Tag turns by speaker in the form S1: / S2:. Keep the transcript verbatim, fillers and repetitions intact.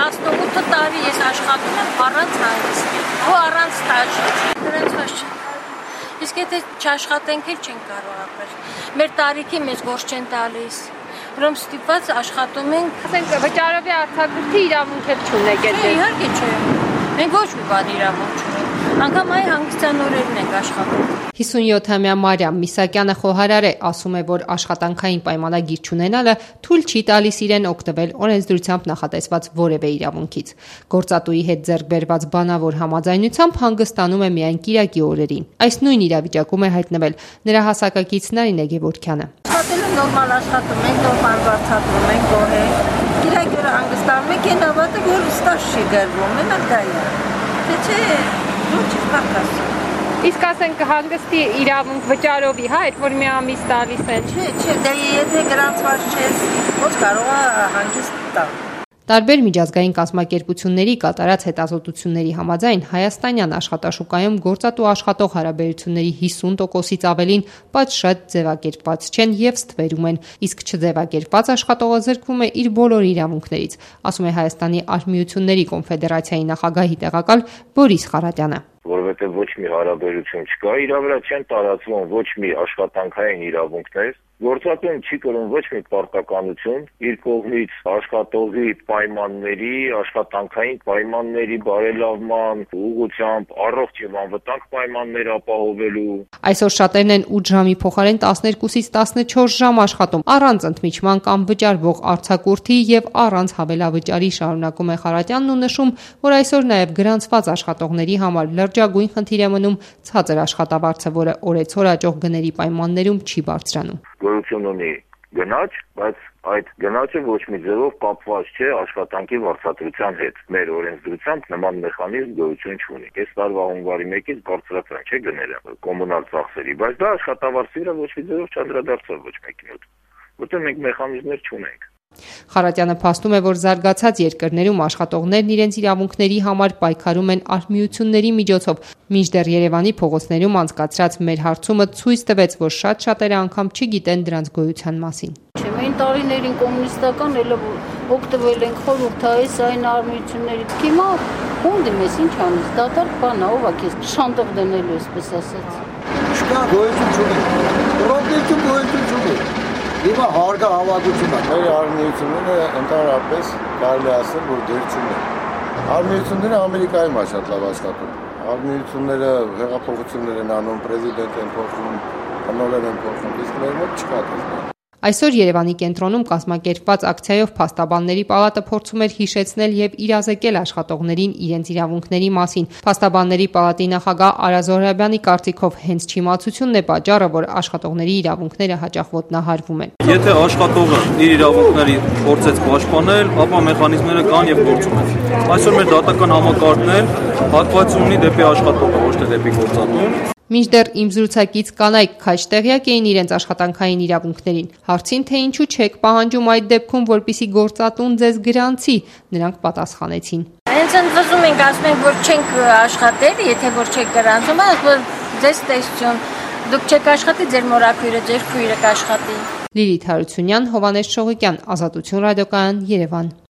S1: տասնութ տարի ես աշխատում եմ առանց հանգստի, ու առանց ստաժի, դրանց ոչ չեն կարող։ Իսկ եթե չաշխատենք էլ չենք կարող ապրել։ Մեր տարիքի մեզ գործ չեն տալիս։ Ուրեմն ստիպված աշխատում ենք։
S2: Ասենք վճարովի արձակուրդի իրավունք էլ չունեք այդտեղ։
S1: Իհարկե չէ։ Մենք ոչ մի բան իրավունք չունենք։ Անգամ այ հանգստյան օրերն ենք աշխատում։
S3: հիսունյոթամյա Մարիամ Միսակյանը խոհարար է, ասում է, որ աշխատանքային պայմանագիր չունենալը թույլ չի տալիս իրեն օգտվել օրենսդրությամբ նախատեսված որևէ իրավունքից։ Գործատուի հետ ձեռք բերված բանավոր համաձայնությամբ հանգստանում է միայն կիրակի օրերին։ Այս նույն իրավիճակում է հայտնվել նրա հասակակից Նարինե Գևորգյանը։
S1: Աշխատելը նորմալ աշխատում ենք, նորմալ բարձրացնում ենք, գոհ կիրակի օրը հանգստանում ենք, այն ավատը, որ ստաժ չի գրվում, մենակ դա է։ Թե չէ, ոչ չի պակաս։
S2: Իսկ ասենք հանգստի իրավունք վճարովի, հա, այդ որ մի ամիս տալիս են։
S1: Չէ, չէ, դե եթե գրանցված չես, ոչ կարող է հանգիստ տալ։
S3: Տարբեր միջազգային կազմակերպությունների կատարած հետազոտությունների համաձայն հայաստանյան աշխատաշուկայում գործատու աշխատող հարաբերությունների հիսուն տոկոսից ավելին պատշաճ ձևակերպված չեն եւ ստվերում են, իսկ չձևակերպված աշխատողը զրկվում է իր բոլոր իրավունքներից, ասում է Հայաստանի Արհմիությունների կոնֆեդերացիայի նախագահի տեղակալ Բորիս Խարատյանը։
S4: Որովհետև ոչ մի հարաբերություն չկա, իրա վրա չեն տարածվում ոչ մի աշխատանքային իրավունքներ, գործատուն չի կրում ոչ մի պարտականություն իր կողմից աշխատողի պայմանների, աշխատանքային պայմանների բարելավման ուղղությամբ առողջ եւ անվտանգ պայմաններ ապահովելու։
S3: Այսօր շատերն են ութ ժամի փոխարեն տասներկուսից տասնչորս ժամ աշխատում առանց ընդմիջման կամ վճարվող արձակուրդի եւ առանց հավելավճարի, շարունակում է Խարատյանն ու նշում, որ այսօր նաեւ գրանցված աշխատողների համար լրջագույն խնդիր է մնում ցածր աշխատավարձը, որը օրեցօր աճող գների պայմաններում չի բարձրանում։
S4: Գոյություն ունի գնաճ, բայց այդ գնաճը ոչ մի ձևով կապված չէ աշխատանքի վարձատրության հետ։ Մեր օրենսդրությամբ նման մեխանիզմ գոյություն չունի։ Այս տարվա հունվարի մեկից բարձրացան չէ գները կոմունալ ծախսերի, բայց դա աշխատավարձի վրա ոչ մի ձևով չանդրադարձավ ոչ մեկին մոտ, որտեղ մենք մեխանիզմներ չունենք։
S3: Խարատյանը փաստում է, որ զարգացած երկրներում աշխատողներն իրենց իրավունքների համար պայքարում են արհմիությունների միջոցով, մինչդեռ Երևանի փողոցներում անցկացրած մեր հարցումը ցույց տվեց, որ շատ շատերը անգամ չգիտեն դրանց գոյության մասին։
S1: Չէ, մենք տարիներին կոմունիստական էլ օգտվել ենք խորհրդայից այն արհմիություններից։ Հիմա ո՞ւմ դիմես, ինչ անես, դատարկ բան է, ով է քեզ շանտով դնելու, այսպես ասած։
S5: Չկա գոյություն չունի։ Ռոբերտը գոյություն չունի։ Հիմա հարգա հավաքություն է։ Մեր արհմիությունները ընդհանրապես կարելի ասել, որ դեր չունեն։ Արհմիությունները Ամերիկայում է շատ լավ աշխատում։ Արհմիությունները հեղափոխություններ են անում, պրեզիդենտ են փոխում, տնօրեն են փոխում, իսկ մեր մոտ չկա դա։
S3: Այսօր Երևանի կենտրոնում կազմակերպված ակցիայով Փաստաբանների պալատը փորձում էր հիշեցնել եւ իրազեկել աշխատողներին իրենց իրավունքների մասին։ Փաստաբանների պալատի նախագահ Արա Զոհրաբյանի կարծիքով հենց չիմացությունն է պատճառը, որ աշխատողների իրավունքները հաճախ ոտնահարվում են։
S6: Եթե աշխատողը իր իրավունքների փորձեց պաշտպանել, ապա մեխանիզմները կան եւ գործում են։ Այսօր մեր դատական համակարգն էլ հակվածություն ունի դեպի աշխատողը, ոչ թե դեպի գործատուն։
S3: Մինչդեռ իմ զրուցակից կանայք քաջ տեղյակ էին իրենց աշխատանքային իրավունքներին։ Հարցին, թե ինչու չեք պահանջում այդ դեպքում, որպիսի գործատուն ձեզ գրանցի, նրանք պատասխանեցին։
S1: Հենց ընդվզում ենք, ասում ենք, որ չենք աշխատել, եթե որ չեք գրանցում, որ ձեզ տեսություն, դուք չեք աշխատի, ձեր մորաքույրը, ձեր քույրը կաշխատի։
S3: Լիլիթ Հարությունյան, Հովհաննես Շողիկյան, Ազատություն ռադիոկայան, Երևան։